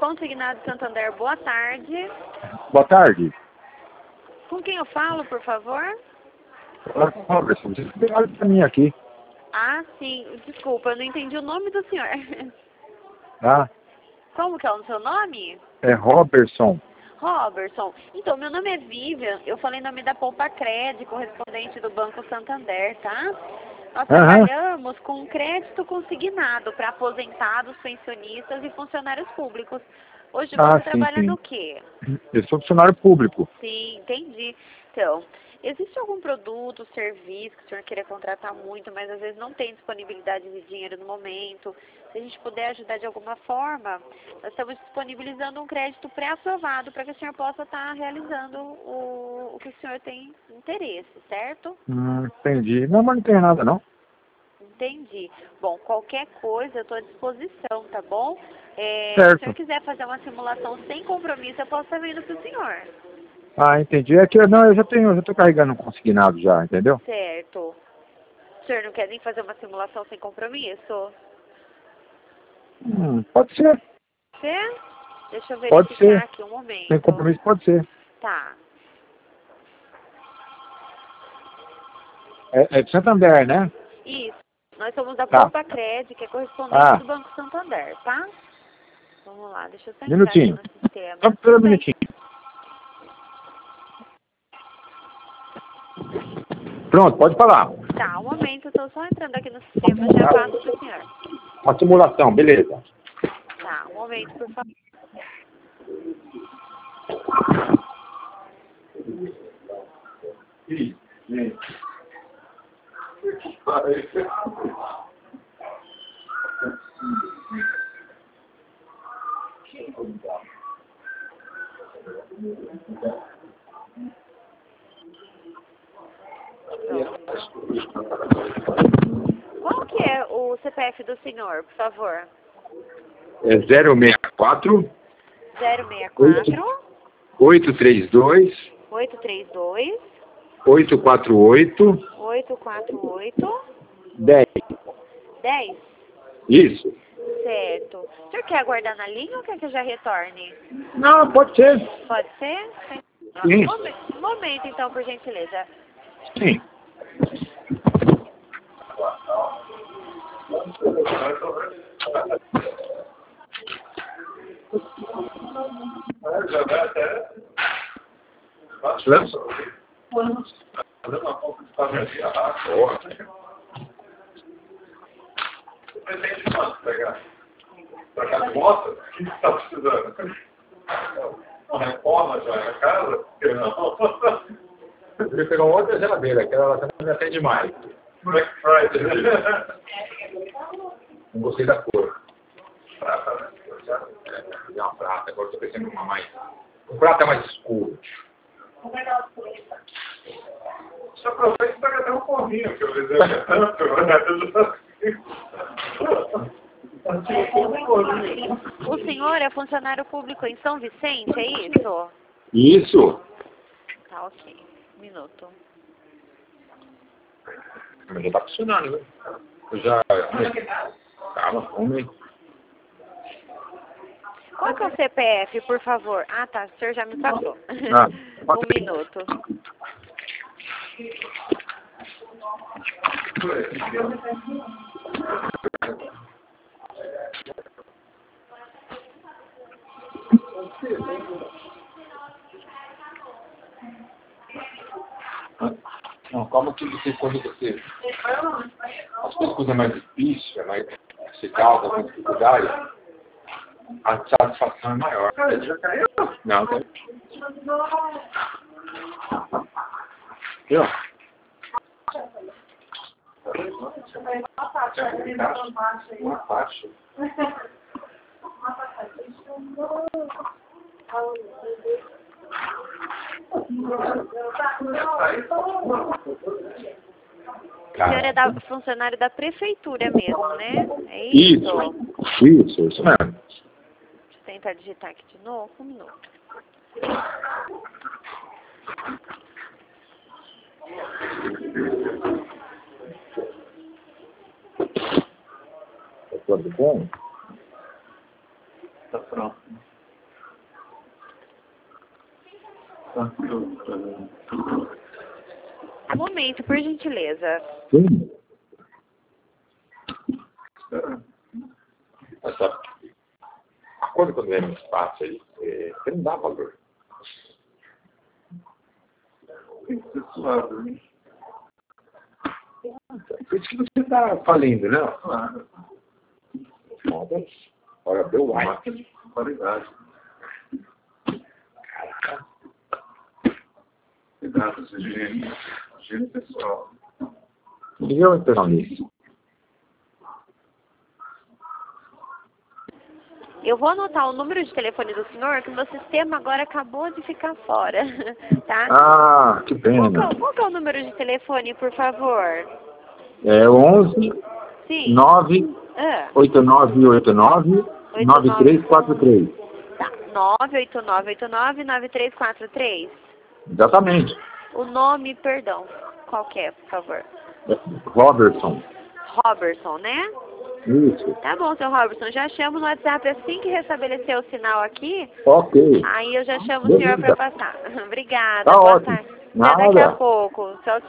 Consignado Santander, boa tarde. Boa tarde. Com quem eu falo, por favor? Olá, Robertson. Você olha para mim aqui. Ah, sim. Desculpa, eu não entendi o nome do senhor. Ah, Como que é o seu nome? é Robertson. Robertson. Então, meu nome é Vivian. Eu falei em nome da Poupa Crédito, correspondente do Banco Santander, tá? Nós trabalhamos com crédito consignado para aposentados, pensionistas e funcionários públicos. Hoje você trabalha no quê? Eu sou funcionário público. Sim, entendi. Então, existe algum produto, serviço que o senhor queira contratar muito, mas às vezes não tem disponibilidade de dinheiro no momento? Se a gente puder ajudar de alguma forma, nós estamos disponibilizando um crédito pré-aprovado para que o senhor possa estar realizando o que o senhor tem interesse, certo? Entendi. Não, mas não tem nada, não. Entendi. Bom, qualquer coisa eu estou à disposição, tá bom? Se o Certo. senhor quiser fazer uma simulação sem compromisso, eu posso estar vindo para o senhor. Ah, entendi. É que não, eu já estou carregando um consignado já, entendeu? Certo. O senhor não quer nem fazer uma simulação sem compromisso? Pode ser. Você? Deixa eu Pode verificar ser. aqui um momento. Sem compromisso pode ser. Tá. É de Santander, né? Isso. Nós somos da Tá. Poupa Crédito, que é correspondente do Banco Santander, tá? Vamos lá, deixa eu só entrar aqui Minutinho. no sistema. Só um minutinho. Pronto, pode falar. Tá, um momento, eu tô só entrando aqui no sistema, já passo pro senhor. Uma simulação, beleza. Tá, um momento, por favor. Qual que é o CPF do senhor, por favor? É 064 064 832 832 848 848 10. 10. Isso. Certo. O senhor quer aguardar na linha ou quer que eu já retorne? Não, pode ser. Pode ser? Sim. Um momento, então, por gentileza. Sim. Mostra o que está precisando. Uma reforma já na casa? Eu queria pegar uma outra geladeira, que ela também me atende mais. Black Friday. Não gostei da cor. Prata, né? É uma prata, agora estou pensando em uma mais. O prata é mais escuro. Só aproveita e pega até um forrinho, que eu desejo tanto. O senhor é funcionário público em São Vicente, é isso? Isso. Tá, ok. Um minuto. Mas já tá funcionando, né? Eu já... Calma, homem. Qual que é o CPF, por favor? Ah, tá. O senhor já me passou. Um minuto. Não, calma que você, quando você... As coisas mais difíceis, mais... Se causa com dificuldade, a satisfação é maior. Já caiu? Não, tá... Viu? Uma faixa. O senhor é funcionário da prefeitura mesmo, né? É isso? Isso mesmo. Deixa eu tentar digitar aqui de novo. Um minuto. Tudo bom? Tá pronto. Um momento, por gentileza. Sim. Mas sabe, a coisa quando é no espaço aí, você não dá valor. Tem que ser suave, né? Por isso que você está falindo, né? Claro. Olha, deu like. Marca de qualidade. Caraca. Cuidado, higiene pessoal. E eu entro nisso. Eu vou anotar o número de telefone do senhor, que o meu sistema agora acabou de ficar fora, tá? Ah, que pena. Qual que é o número de telefone, por favor? É 11 Sim. 9 Ah, 8989 9343. tá. 98989-9343. Exatamente. O nome, perdão, qual que é, por favor? Robertson. Robertson, né? Isso. Tá bom, seu Robertson, já chamo no WhatsApp assim que restabelecer o sinal aqui. Ok. Aí eu já chamo o senhor Beleza. para passar. Obrigada, Tá boa ótimo. tarde. Até daqui a Nada. pouco. Tchau,